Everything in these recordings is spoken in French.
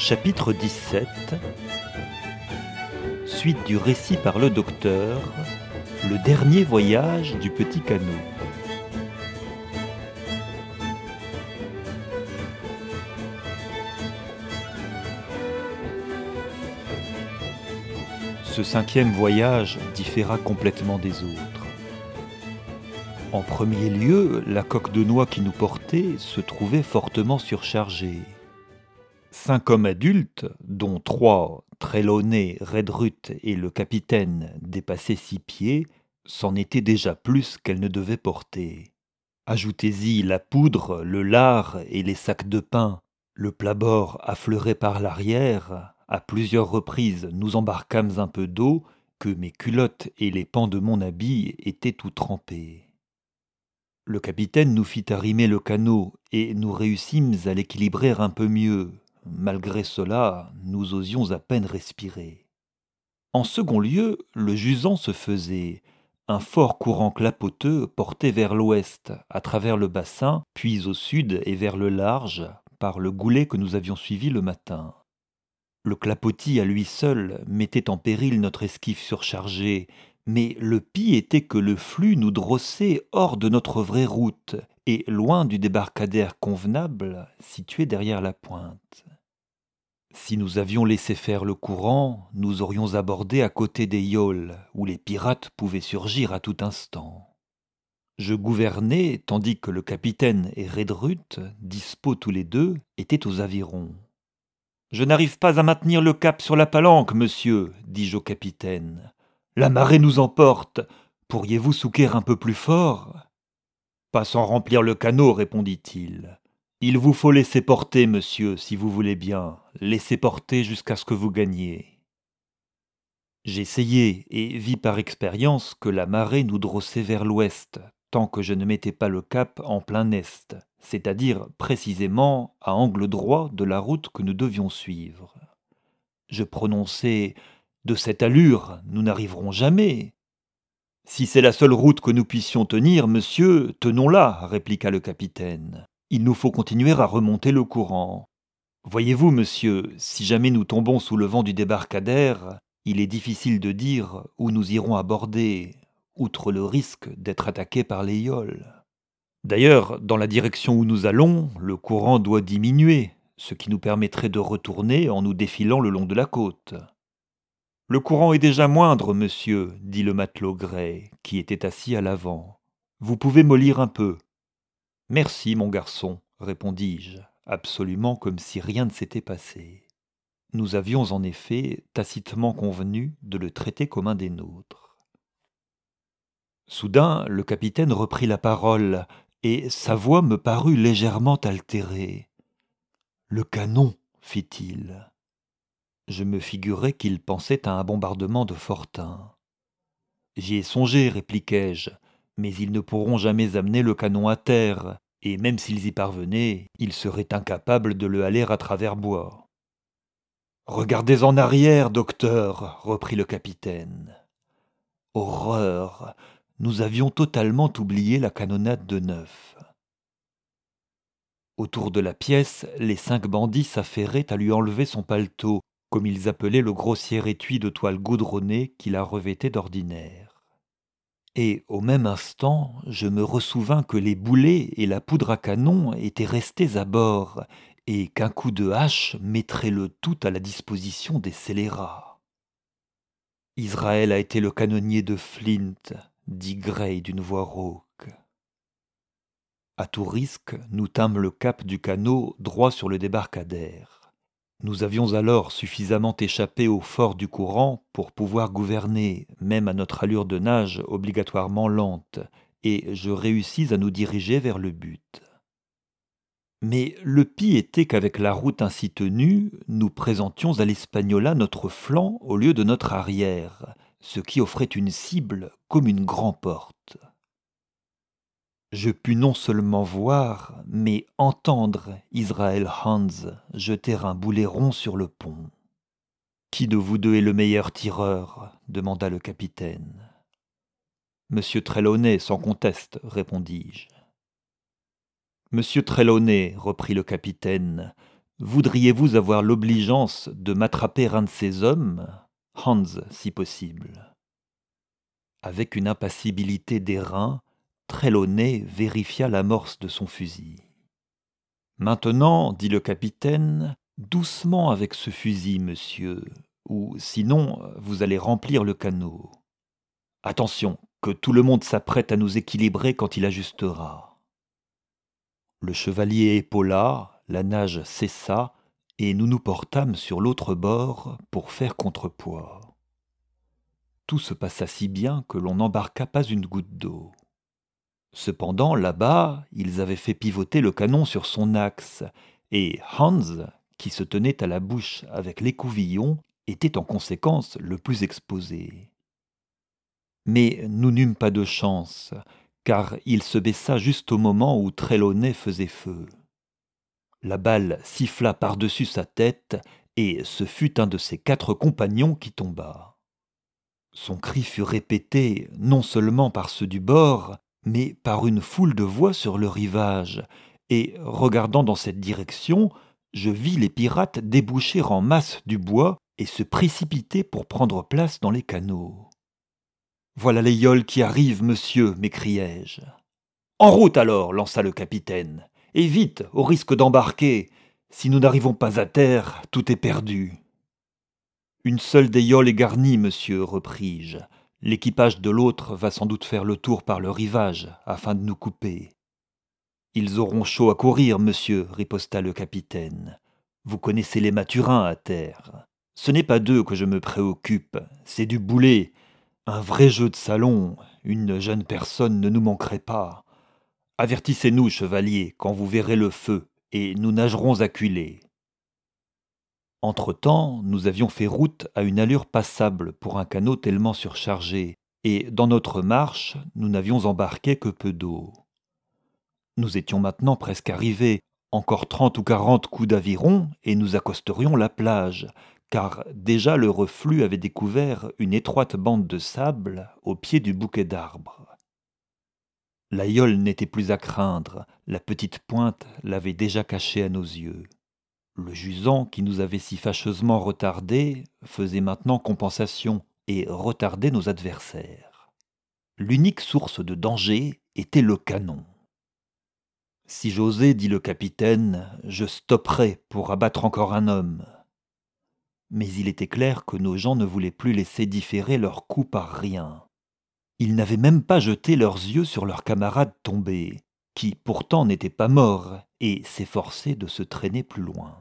Chapitre 17. Suite du récit par le docteur, le dernier voyage du petit canot. Ce 5e voyage différa complètement des autres. En premier lieu, la coque de noix qui nous portait se trouvait fortement surchargée. 5 hommes adultes, dont 3, Trelawney, Redruth et le capitaine, dépassaient 6 pieds, c'en était déjà plus qu'elle ne devait porter. Ajoutez-y la poudre, le lard et les sacs de pain. Le plat-bord affleuré par l'arrière. À plusieurs reprises, nous embarquâmes un peu d'eau, que mes culottes et les pans de mon habit étaient tout trempés. Le capitaine nous fit arrimer le canot, et nous réussîmes à l'équilibrer un peu mieux. Malgré cela, nous osions à peine respirer. En second lieu, le jusant se faisait. Un fort courant clapoteux portait vers l'ouest, à travers le bassin, puis au sud et vers le large, par le goulet que nous avions suivi le matin. Le clapotis à lui seul mettait en péril notre esquif surchargée, mais le pis était que le flux nous drossait hors de notre vraie route, et loin du débarcadère convenable situé derrière la pointe. Si nous avions laissé faire le courant, nous aurions abordé à côté des yawls, où les pirates pouvaient surgir à tout instant. Je gouvernais, tandis que le capitaine et Redruth, dispos tous les deux, étaient aux avirons. « Je n'arrive pas à maintenir le cap sur la palanque, monsieur, dis-je au capitaine. La marée nous emporte. Pourriez-vous souquer un peu plus fort ?»« Pas sans remplir le canot, répondit-il. Il vous faut laisser porter, monsieur, si vous voulez bien. Laissez porter jusqu'à ce que vous gagniez. J'essayai et vis par expérience que la marée nous drossait vers l'ouest, tant que je ne mettais pas le cap en plein est, c'est-à-dire précisément à angle droit de la route que nous devions suivre. Je prononçai « De cette allure, nous n'arriverons jamais !»« Si c'est la seule route que nous puissions tenir, monsieur, tenons-la, répliqua le capitaine. Il nous faut continuer à remonter le courant. Voyez-vous, monsieur, si jamais nous tombons sous le vent du débarcadère, il est difficile de dire où nous irons aborder, outre le risque d'être attaqués par les yawls. D'ailleurs, dans la direction où nous allons, le courant doit diminuer, ce qui nous permettrait de retourner en nous défilant le long de la côte. Le courant est déjà moindre, monsieur, dit le matelot Gray, qui était assis à l'avant. Vous pouvez mollir un peu. Merci, mon garçon, répondis-je, absolument comme si rien ne s'était passé. Nous avions en effet tacitement convenu de le traiter comme un des nôtres. Soudain, le capitaine reprit la parole, et sa voix me parut légèrement altérée. « Le canon, fit-il. » Je me figurai qu'il pensait à un bombardement de Fortin. « J'y ai songé, répliquai-je, mais ils ne pourront jamais amener le canon à terre, et même s'ils y parvenaient, ils seraient incapables de le haler à travers bois. »« Regardez en arrière, docteur, reprit le capitaine. Horreur, nous avions totalement oublié la canonnade de neuf. Autour de la pièce, les 5 bandits s'affairaient à lui enlever son paletot, comme ils appelaient le grossier étui de toile goudronnée qui la revêtait d'ordinaire. Et au même instant, je me ressouvins que les boulets et la poudre à canon étaient restés à bord, et qu'un coup de hache mettrait le tout à la disposition des scélérats. « Israël a été le canonnier de Flint, » dit Gray d'une voix rauque. À tout risque, nous tîmes le cap du canot droit sur le débarcadère. Nous avions alors suffisamment échappé au fort du courant pour pouvoir gouverner, même à notre allure de nage obligatoirement lente, et je réussis à nous diriger vers le but. Mais le pis était qu'avec la route ainsi tenue, nous présentions à l'Espagnola notre flanc au lieu de notre arrière, ce qui offrait une cible comme une grand-porte. Je pus non seulement voir, mais entendre Israel Hands jeter un boulet rond sur le pont. « Qui de vous deux est le meilleur tireur ?» demanda le capitaine. « Monsieur Trelawney, sans conteste, répondis-je. « Monsieur Trelawney, reprit le capitaine, Voudriez-vous avoir l'obligeance de m'attraper un de ces hommes, Hans si possible ?» Avec une impassibilité d'airain, Trelawney vérifia l'amorce de son fusil. « Maintenant, dit le capitaine, doucement avec ce fusil, monsieur, ou sinon vous allez remplir le canot. Attention, que tout le monde s'apprête à nous équilibrer quand il ajustera. » Le chevalier épaula, la nage cessa, et nous nous portâmes sur l'autre bord pour faire contrepoids. Tout se passa si bien que l'on n'embarqua pas une goutte d'eau. Cependant, là-bas, ils avaient fait pivoter le canon sur son axe, et Hans, qui se tenait à la bouche avec l'écouvillon, était en conséquence le plus exposé. Mais nous n'eûmes pas de chance, car il se baissa juste au moment où Trelawney faisait feu. La balle siffla par-dessus sa tête, et ce fut un de ses 4 compagnons qui tomba. Son cri fut répété non seulement par ceux du bord, mais par une foule de voix sur le rivage, et, regardant dans cette direction, je vis les pirates déboucher en masse du bois et se précipiter pour prendre place dans les canots. « Voilà les yoles qui arrivent, monsieur !» m'écriai-je. « En route alors !» lança le capitaine. « Et vite, au risque d'embarquer. Si nous n'arrivons pas à terre, tout est perdu. » « Une seule des yoles est garnie, monsieur, repris-je. L'équipage de l'autre va sans doute faire le tour par le rivage, afin de nous couper. »« Ils auront chaud à courir, monsieur, riposta le capitaine. Vous connaissez les maturins à terre. Ce n'est pas d'eux que je me préoccupe, c'est du boulet. Un vrai jeu de salon, une jeune personne ne nous manquerait pas. Avertissez-nous, chevalier, quand vous verrez le feu, et nous nagerons à culée. » Entre-temps, nous avions fait route à une allure passable pour un canot tellement surchargé, et dans notre marche, nous n'avions embarqué que peu d'eau. Nous étions maintenant presque arrivés, encore 30 ou 40 coups d'aviron, et nous accosterions la plage, car déjà le reflux avait découvert une étroite bande de sable au pied du bouquet d'arbres. La yole n'était plus à craindre, la petite pointe l'avait déjà cachée à nos yeux. Le jusant qui nous avait si fâcheusement retardés faisait maintenant compensation et retardait nos adversaires. L'unique source de danger était le canon. « Si j'osais, dit le capitaine, je stopperais pour abattre encore un homme. » Mais il était clair que nos gens ne voulaient plus laisser différer leurs coups par rien. Ils n'avaient même pas jeté leurs yeux sur leurs camarades tombés, qui pourtant n'étaient pas morts, et s'efforçaient de se traîner plus loin.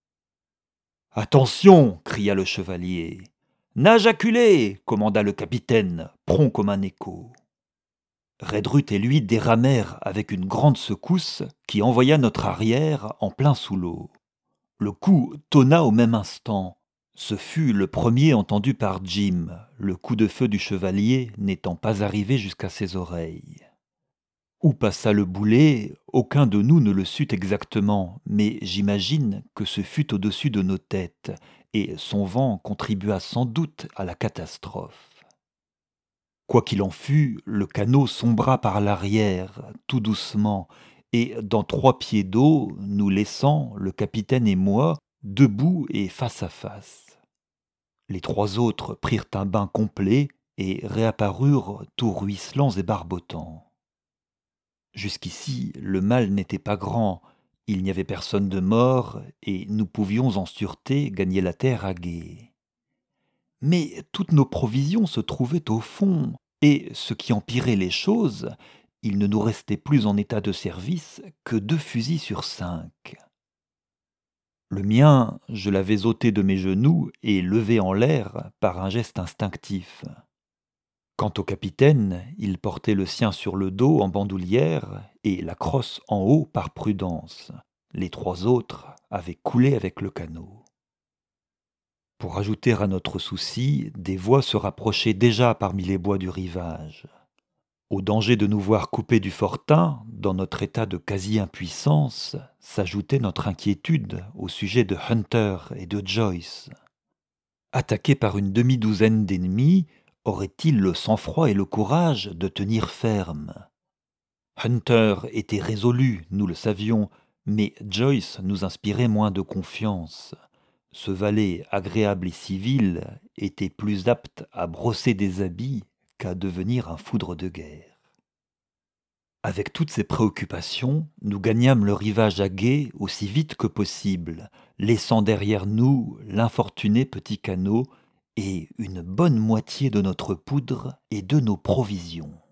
« Attention !» cria le chevalier. « Nage à culée !» commanda le capitaine, prompt comme un écho. Redruth et lui déramèrent avec une grande secousse qui envoya notre arrière en plein sous l'eau. Le coup tonna au même instant. Ce fut le premier entendu par Jim, le coup de feu du chevalier n'étant pas arrivé jusqu'à ses oreilles. Où passa le boulet, aucun de nous ne le sut exactement, mais j'imagine que ce fut au-dessus de nos têtes, et son vent contribua sans doute à la catastrophe. Quoi qu'il en fût, le canot sombra par l'arrière, tout doucement, et dans 3 pieds d'eau, nous laissant, le capitaine et moi, debout et face à face. Les 3 autres prirent un bain complet et réapparurent tout ruisselants et barbotants. Jusqu'ici, le mal n'était pas grand, il n'y avait personne de mort, et nous pouvions en sûreté gagner la terre à gué. Mais toutes nos provisions se trouvaient au fond, et ce qui empirait les choses, il ne nous restait plus en état de service que 2 fusils sur 5. Le mien, je l'avais ôté de mes genoux et levé en l'air par un geste instinctif. Quant au capitaine, il portait le sien sur le dos en bandoulière et la crosse en haut par prudence. Les 3 autres avaient coulé avec le canot. Pour ajouter à notre souci, des voix se rapprochaient déjà parmi les bois du rivage. Au danger de nous voir coupés du fortin, dans notre état de quasi-impuissance, s'ajoutait notre inquiétude au sujet de Hunter et de Joyce. Attaqués par une demi-douzaine d'ennemis, auraient-ils le sang-froid et le courage de tenir ferme ? Hunter était résolu, nous le savions, Mais Joyce nous inspirait moins de confiance. Ce valet agréable et civil était plus apte à brosser des habits qu'à devenir un foudre de guerre. Avec toutes ces préoccupations, nous gagnâmes le rivage à gué aussi vite que possible, laissant derrière nous l'infortuné petit canot et une bonne moitié de notre poudre et de nos provisions.